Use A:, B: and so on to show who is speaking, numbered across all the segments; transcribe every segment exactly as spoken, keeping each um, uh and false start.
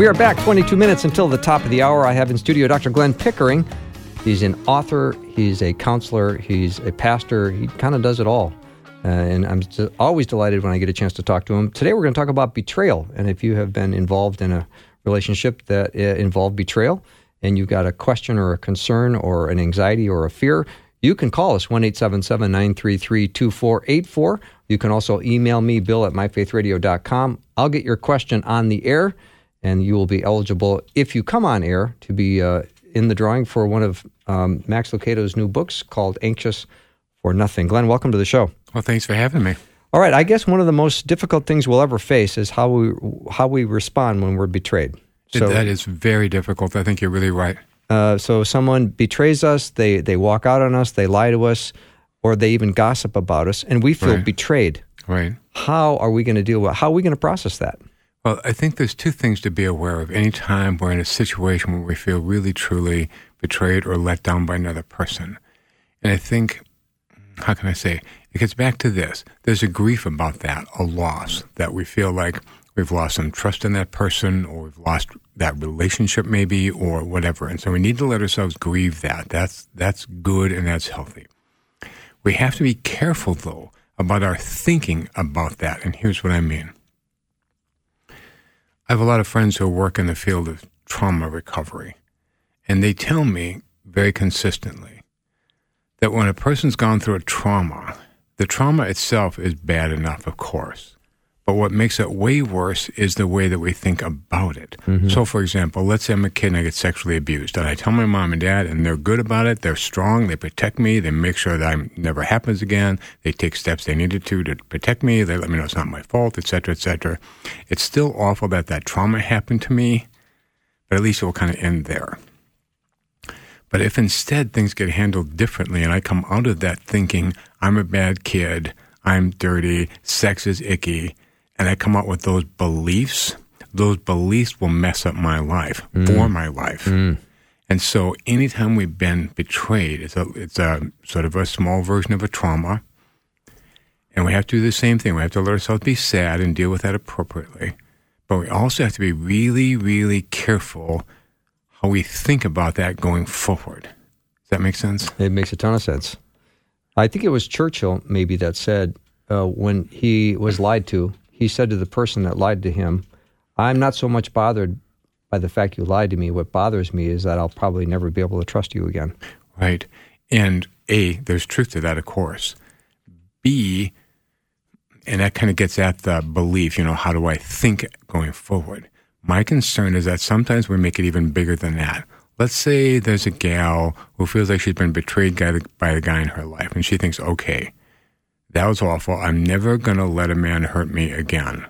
A: We are back twenty-two minutes until the top of the hour. I have in studio Doctor Glenn Pickering. He's an author, he's a counselor, he's a pastor. He kind of does it all. Uh, and I'm always delighted when I get a chance to talk to him. Today we're going to talk about betrayal. And if you have been involved in a relationship that uh, involved betrayal, and you've got a question or a concern or an anxiety or a fear, you can call us, one eight seven seven, nine three three, two four eight four. You can also email me, bill at my faith radio dot com. I'll get your question on the air, and you will be eligible, if you come on air, to be uh, in the drawing for one of um, Max Lucado's new books called Anxious for Nothing. Glenn, welcome to the show.
B: Well, thanks for having me.
A: All right, I guess one of the most difficult things we'll ever face is how we how we respond when we're betrayed.
B: So, that is very difficult. I think you're really right.
A: Uh, so someone betrays us, they, they walk out on us, they lie to us, or they even gossip about us, and we feel
B: right.
A: betrayed.
B: Right.
A: How are we going to deal with How are we going to process that?
B: Well, I think there's two things to be aware of. Anytime we're in a situation where we feel really, truly betrayed or let down by another person. And I think, how can I say, it gets back to this. There's a grief about that, a loss, that we feel like we've lost some trust in that person, or we've lost that relationship maybe, or whatever. And so we need to let ourselves grieve that. That's that's good and that's healthy. We have to be careful, though, about our thinking about that. And here's what I mean. I have a lot of friends who work in the field of trauma recovery, and they tell me very consistently that when a person's gone through a trauma, the trauma itself is bad enough, of course, but what makes it way worse is the way that we think about it. Mm-hmm. So, for example, let's say I'm a kid and I get sexually abused, and I tell my mom and dad, and they're good about it, they're strong, they protect me, they make sure that it never happens again, they take steps they needed to to protect me, they let me know it's not my fault, et cetera, et cetera. It's still awful that that trauma happened to me, but at least it will kind of end there. But if instead things get handled differently and I come out of that thinking, I'm a bad kid, I'm dirty, sex is icky, and I come out with those beliefs, those beliefs will mess up my life, mm. for my life. Mm. And so anytime we've been betrayed, it's a, it's a sort of a small version of a trauma, and we have to do the same thing. We have to let ourselves be sad and deal with that appropriately. But we also have to be really, really careful how we think about that going forward. Does that make sense?
A: It makes a ton of sense. I think it was Churchill maybe that said uh, when he was lied to, he said to the person that lied to him, I'm not so much bothered by the fact you lied to me. What bothers me is that I'll probably never be able to trust you again.
B: Right. And A, there's truth to that, of course. B, and that kind of gets at the belief, you know, how do I think going forward? My concern is that sometimes we make it even bigger than that. Let's say there's a gal who feels like she's been betrayed by the guy in her life, and she thinks, okay, that was awful. I'm never going to let a man hurt me again.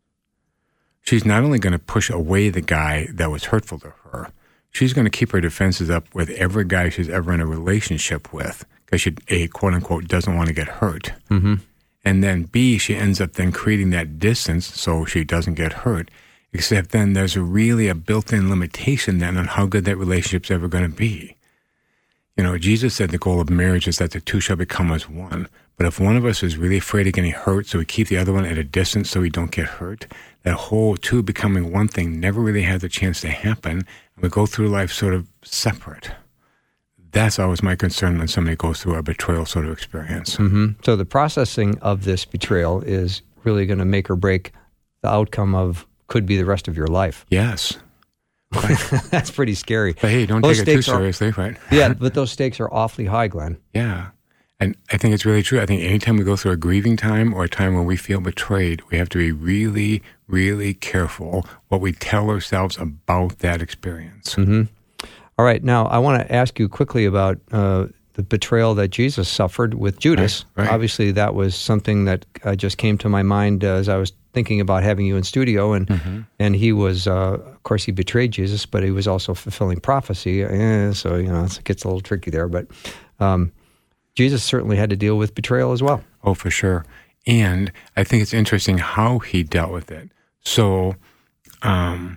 B: She's not only going to push away the guy that was hurtful to her, she's going to keep her defenses up with every guy she's ever in a relationship with, because she, A, quote-unquote, doesn't want to get hurt. Mm-hmm. And then, B, she ends up then creating that distance so she doesn't get hurt, except then there's a really a built-in limitation then on how good that relationship's ever going to be. You know, Jesus said the goal of marriage is that the two shall become as one. But if one of us is really afraid of getting hurt, so we keep the other one at a distance so we don't get hurt, that whole two becoming one thing never really has a chance to happen, and we go through life sort of separate. That's always my concern when somebody goes through a betrayal sort of experience.
A: Mm-hmm. So the processing of this betrayal is really going to make or break the outcome of could be the rest of your life.
B: Yes.
A: Right. That's pretty scary.
B: But hey, don't
A: those
B: take it too
A: are,
B: seriously, right?
A: Yeah, but those stakes are awfully high, Glenn.
B: Yeah. And I think it's really true. I think anytime we go through a grieving time or a time when we feel betrayed, we have to be really, really careful what we tell ourselves about that experience.
A: Mm-hmm. All right. Now, I want to ask you quickly about uh, the betrayal that Jesus suffered with Judas.
B: Right, right.
A: Obviously, that was something that uh, just came to my mind uh, as I was thinking about having you in studio. And mm-hmm. and he was, uh, of course, he betrayed Jesus, but he was also fulfilling prophecy. Eh, so, you know, it gets a little tricky there. But um, Jesus certainly had to deal with betrayal as well.
B: Oh, for sure. And I think it's interesting how he dealt with it. So, um,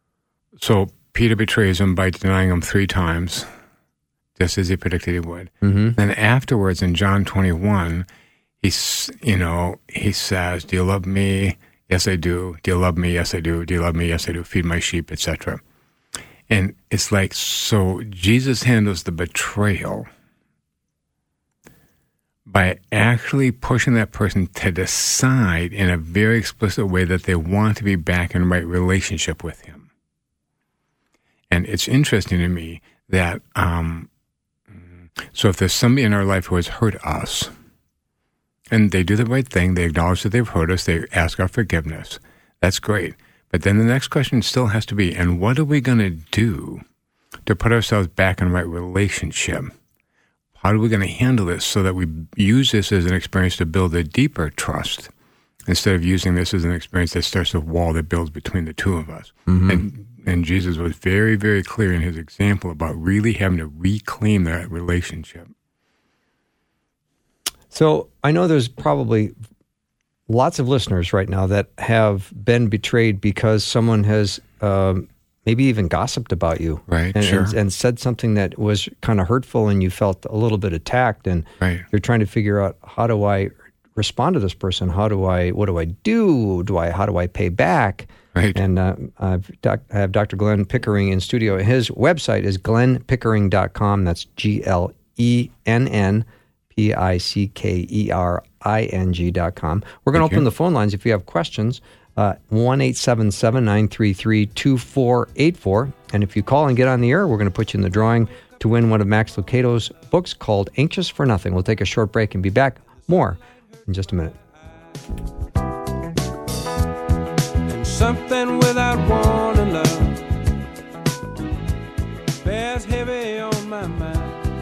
B: so Peter betrays him by denying him three times, just as he predicted he would. Mm-hmm. Then afterwards, in John twenty-one, he's, you know, he says, "Do you love me?" Yes, I do. Do you love me? Yes, I do. Do you love me? Yes, I do. Feed my sheep, et cetera. And it's like, so Jesus handles the betrayal by actually pushing that person to decide in a very explicit way that they want to be back in right relationship with him. And it's interesting to me that, um, so if there's somebody in our life who has hurt us, and they do the right thing, they acknowledge that they've hurt us, they ask our forgiveness, that's great. But then the next question still has to be, and what are we going to do to put ourselves back in right relationship? How are we going to handle this so that we use this as an experience to build a deeper trust instead of using this as an experience that starts a wall that builds between the two of us? Mm-hmm. And and Jesus was very, very clear in his example about really having to reclaim that relationship.
A: So I know there's probably lots of listeners right now that have been betrayed because someone has um, maybe even gossiped about you,
B: right?
A: And,
B: sure.
A: and, and said something that was kind of hurtful, and you felt a little bit attacked, and
B: right.
A: You're trying to figure out, how do I respond to this person? How do I? What do I do? Do I? How do I pay back?
B: Right.
A: And uh, I've doc, I have Doctor Glenn Pickering in studio. His website is glenn pickering dot com. That's G L E N N P I C K E R I N G dot com. We're going to open the phone lines if you have questions. Uh, one eight seven seven, nine three three, two four eight four. And if you call and get on the air, we're going to put you in the drawing to win one of Max Lucado's books called Anxious for Nothing. We'll take a short break and be back more in just a minute.
C: And something without wanting love bears heavy on my mind.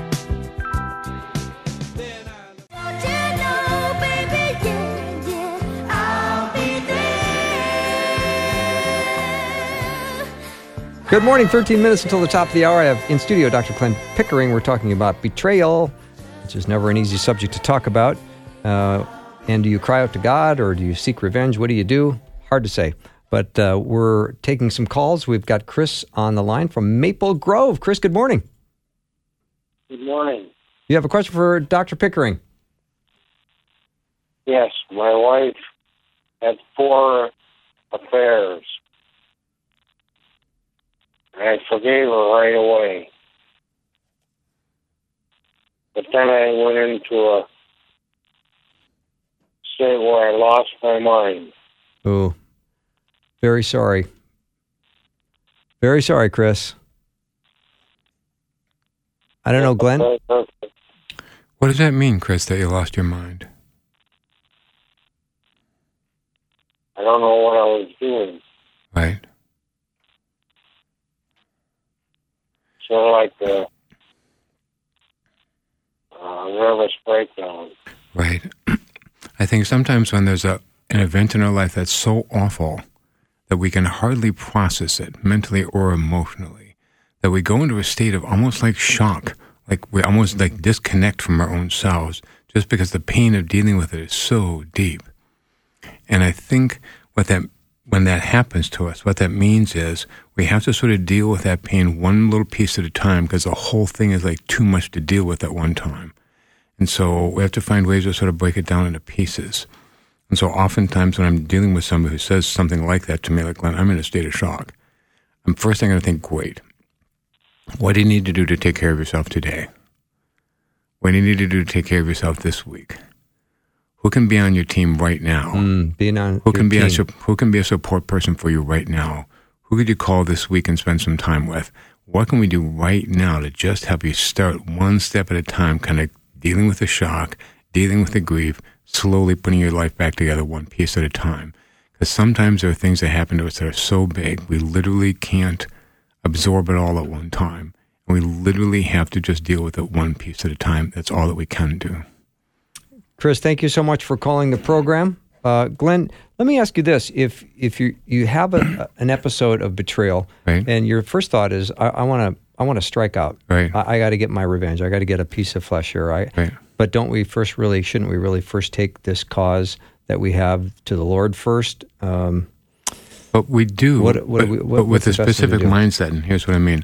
A: Good morning, thirteen minutes until the top of the hour. I have in studio Doctor Glenn Pickering. We're talking about betrayal, which is never an easy subject to talk about. Uh, and do you cry out to God, or do you seek revenge? What do you do? Hard to say. But uh, we're taking some calls. We've got Chris on the line from Maple Grove. Chris, good morning.
D: Good morning.
A: You have a question for Doctor Pickering?
D: Yes, my wife had four affairs. I forgave her right away. But then I went into a state where I lost my mind.
A: Oh, very sorry. Very sorry, Chris. I don't know, Glenn.
B: What does that mean, Chris, that you lost your mind?
D: I don't know what I was doing.
B: Right.
D: Sort of like a uh, nervous breakdown.
B: Right. I think sometimes when there's a an event in our life that's so awful that we can hardly process it mentally or emotionally, that we go into a state of almost like shock, like we almost like disconnect from our own selves just because the pain of dealing with it is so deep. And I think what that when that happens to us, what that means is we have to sort of deal with that pain one little piece at a time, because the whole thing is like too much to deal with at one time. And so we have to find ways to sort of break it down into pieces. And so oftentimes when I'm dealing with somebody who says something like that to me, like, Glenn, I'm in a state of shock, I'm first thing I'm going to think, great, what do you need to do to take care of yourself today? What do you need to do to take care of yourself this week? Who can be on your team right now?
A: Mm, being on
B: who can be
A: team.
B: a who can be a support person for you right now? Who could you call this week and spend some time with? What can we do right now to just help you start one step at a time, kind of dealing with the shock, dealing with the grief, slowly putting your life back together one piece at a time? Because sometimes there are things that happen to us that are so big, we literally can't absorb it all at one time. And we literally have to just deal with it one piece at a time. That's all that we can do.
A: Chris, thank you so much for calling the program. Uh, Glenn, let me ask you this. If if you, you have a, an episode of betrayal,
B: right,
A: and your first thought is, I want to I want to strike out.
B: Right.
A: I, I got to get my revenge. I got to get a piece of flesh here. Right?
B: Right.
A: But don't we first really, shouldn't we really first take this cause that we have to the Lord first? Um,
B: but we do.
A: What, what
B: but,
A: we, what,
B: but with a
A: specific
B: mindset, and here's what I mean.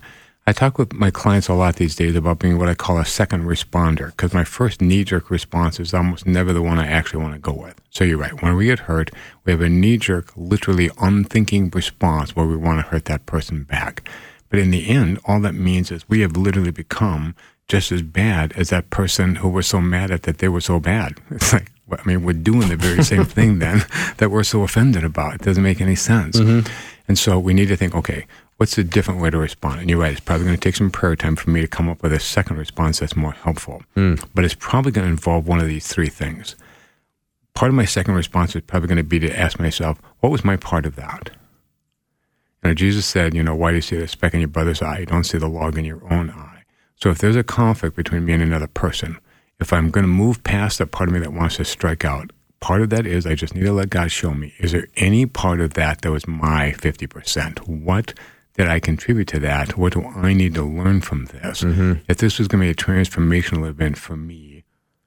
B: I talk with my clients a lot these days about being what I call a second responder, because my first knee-jerk response is almost never the one I actually want to go with. So you're right. When we get hurt, we have a knee-jerk, literally unthinking response where we want to hurt that person back. But in the end, all that means is we have literally become just as bad as that person who we're so mad at that they were so bad. It's like, I mean, we're doing the very same thing then that we're so offended about. It doesn't make any sense. Mm-hmm. And so we need to think, okay, what's a different way to respond? And you're right, it's probably going to take some prayer time for me to come up with a second response that's more helpful. Mm. But it's probably going to involve one of these three things. Part of my second response is probably going to be to ask myself, what was my part of that? You know, Jesus said, you know, why do you see the speck in your brother's eye? You don't see the log in your own eye. So if there's a conflict between me and another person, if I'm going to move past that part of me that wants to strike out, part of that is I just need to let God show me, is there any part of that that was my fifty percent? What did I contribute to that? What do I need to learn from this? Mm-hmm. If this was going to be a transformational event for me,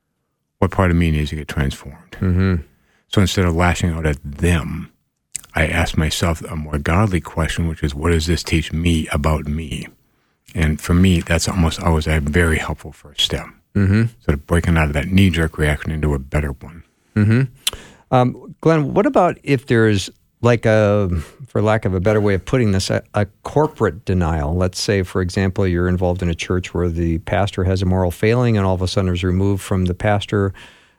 B: what part of me needs to get transformed? Mm-hmm. So instead of lashing out at them, I ask myself a more godly question, which is, what does this teach me about me? And for me, that's almost always a very helpful first step. Mm-hmm. Sort of breaking out of that knee-jerk reaction into a better one.
A: Mm-hmm. Um, Glenn, what about if there's like a, for lack of a better way of putting this, a, a corporate denial? Let's say, for example, you're involved in a church where the pastor has a moral failing and all of a sudden is removed from the pastor,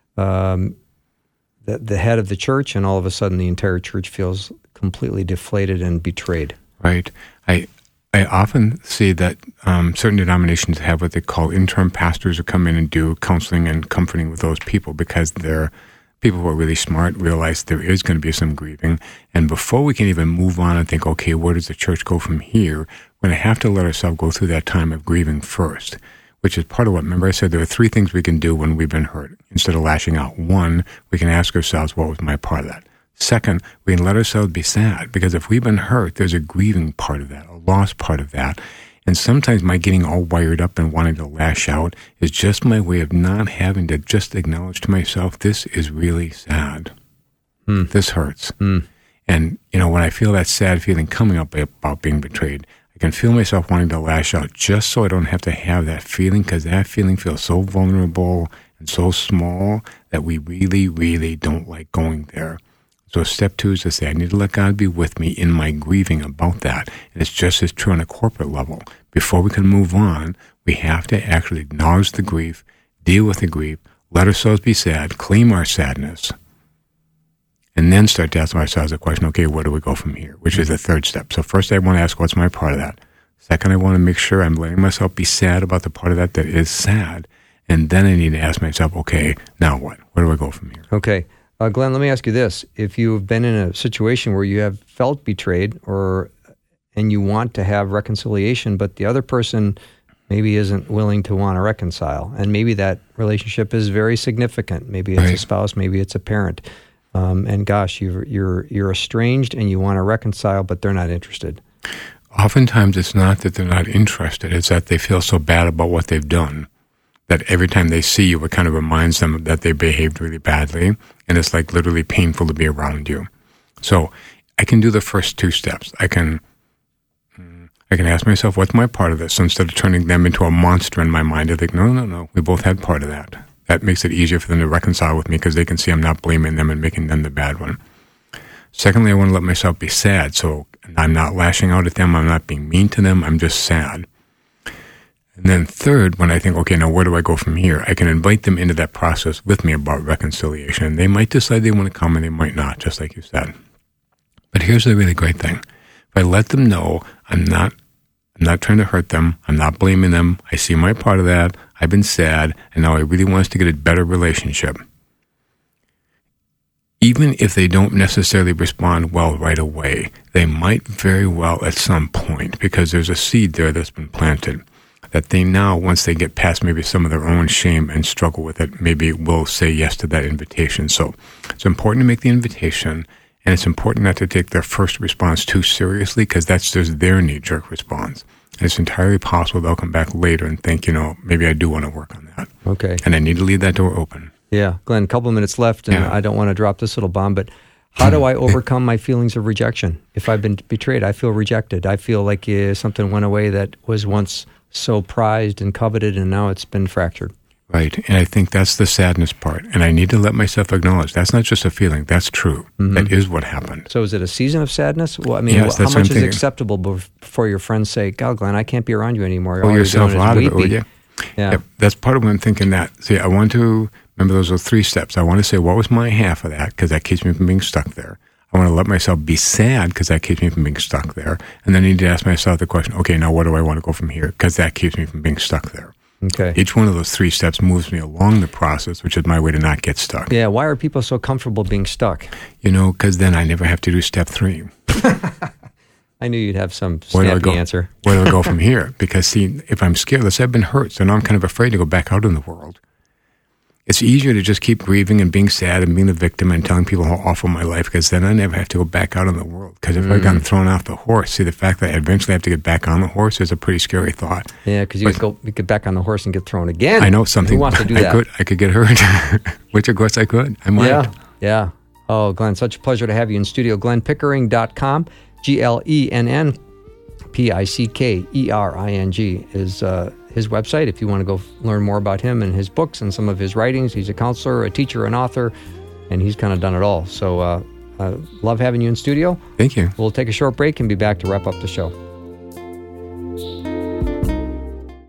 A: um, the, the head of the church, and all of a sudden the entire church feels completely deflated and betrayed.
B: Right. I I often see that um, certain denominations have what they call interim pastors who come in and do counseling and comforting with those people because they're people who are really smart, realize there is going to be some grieving. And before we can even move on and think, okay, where does the church go from here, we're going to have to let ourselves go through that time of grieving first, which is part of what, remember I said there are three things we can do when we've been hurt instead of lashing out. One, we can ask ourselves, what was my part of that? Second, we can let ourselves be sad, because if we've been hurt, there's a grieving part of that, a lost part of that. And sometimes my getting all wired up and wanting to lash out is just my way of not having to just acknowledge to myself, this is really sad. Mm. This hurts. Mm. And, you know, when I feel that sad feeling coming up about being betrayed, I can feel myself wanting to lash out just so I don't have to have that feeling, because that feeling feels so vulnerable and so small that we really, really don't like going there. So step two is to say, I need to let God be with me in my grieving about that. And it's just as true on a corporate level. Before we can move on, we have to actually acknowledge the grief, deal with the grief, let ourselves be sad, claim our sadness, and then start to ask ourselves the question, okay, where do we go from here? Which is the third step. So first I want to ask, what's my part of that? Second, I want to make sure I'm letting myself be sad about the part of that that is sad. And then I need to ask myself, okay, now what? Where do I go from here?
A: Okay. Uh, Glenn, let me ask you this. If you've been in a situation where you have felt betrayed or and you want to have reconciliation, but the other person maybe isn't willing to want to reconcile, and maybe that relationship is very significant. Maybe it's right. a spouse, maybe it's a parent. Um, and gosh, you're, you're, you're estranged and you want to reconcile, but they're not interested.
B: Oftentimes it's not that they're not interested. It's that they feel so bad about what they've done that every time they see you, it kind of reminds them that they behaved really badly, and it's like literally painful to be around you. So I can do the first two steps. I can I can ask myself, what's my part of this? So instead of turning them into a monster in my mind, I think, no, no, no, we both had part of that. That makes it easier for them to reconcile with me because they can see I'm not blaming them and making them the bad one. Secondly, I want to let myself be sad. So I'm not lashing out at them. I'm not being mean to them. I'm just sad. And then third, when I think, okay, now where do I go from here? I can invite them into that process with me about reconciliation. And they might decide they want to come and they might not, just like you said. But here's the really great thing. If I let them know I'm not I'm not trying to hurt them, I'm not blaming them, I see my part of that, I've been sad, and now I really want us to get a better relationship. Even if they don't necessarily respond well right away, they might very well at some point, because there's a seed there that's been planted, that they now, once they get past maybe some of their own shame and struggle with it, maybe will say yes to that invitation. So it's important to make the invitation, and it's important not to take their first response too seriously, because that's just their knee-jerk response. And it's entirely possible they'll come back later and think, you know, maybe I do want to work on that.
A: Okay.
B: And I need to leave that door open.
A: Yeah. Glenn, a couple of minutes left, and yeah. I don't want to drop this little bomb, but How do I overcome my feelings of rejection? If I've been betrayed, I feel rejected. I feel like uh, something went away that was once so prized and coveted, and now it's been fractured.
B: Right. And I think that's the sadness part. And I need to let myself acknowledge that's not just a feeling. That's true. Mm-hmm. That is what happened.
A: So is it a season of sadness? Well, I mean,
B: yes,
A: how
B: that's
A: much
B: what
A: is
B: I'm
A: acceptable before your friends say, God, Glenn, I can't be around you anymore.
B: Pull
A: All
B: yourself
A: you're doing
B: out
A: is
B: of it, would you?
A: Yeah.
B: Yep. That's part of what I'm thinking that. See, I want to, remember those are three steps. I want to say, what was my half of that? Because that keeps me from being stuck there. I want to let myself be sad because that keeps me from being stuck there. And then I need to ask myself the question, okay, now where do I want to go from here? Because that keeps me from being stuck there.
A: Okay.
B: Each one of those three steps moves me along the process, which is my way to not get stuck.
A: Yeah. Why are people so comfortable being stuck?
B: You know, because then I never have to do step three.
A: I knew you'd have some
B: Where do I
A: snappy
B: go?
A: answer.
B: Where do I go from here? Because, see, if I'm scared, let's say I've been hurt, so now I'm kind of afraid to go back out in the world. It's easier to just keep grieving and being sad and being a victim and telling people how awful my life, because then I never have to go back out in the world. Because if mm. I've gotten thrown off the horse, see, the fact that I eventually have to get back on the horse is a pretty scary thought.
A: Yeah, because you
B: but,
A: could go you get back on the horse and get thrown again.
B: I know something.
A: Who wants to do
B: I
A: that?
B: Could, I could get hurt, which of course I could. I might.
A: Yeah, yeah. Oh, Glenn, such a pleasure to have you in studio. Glenn Pickering dot com, G L E N N P I C K E R I N G is uh, his website. If you want to go learn more about him and his books and some of his writings, he's a counselor, a teacher, an author, and he's kind of done it all. So uh, uh, love having you in studio.
B: Thank you.
A: We'll take a short break and be back to wrap up the show.